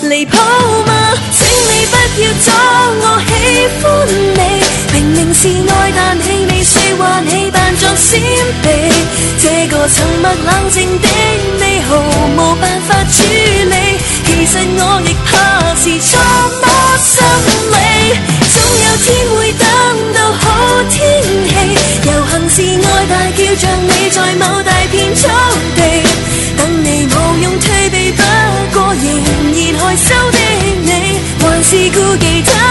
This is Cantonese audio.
離譜嗎？請你不要阻我喜歡你，明明是愛，但氣味說話你扮作閃避。這個沉默冷靜的你毫無辦法處理，其實我亦怕是錯摸心理。總有天會等到好天氣，遊行示愛大叫着你在某大片草地，等你無用退避，不過仍然害羞的你，還是顧忌他。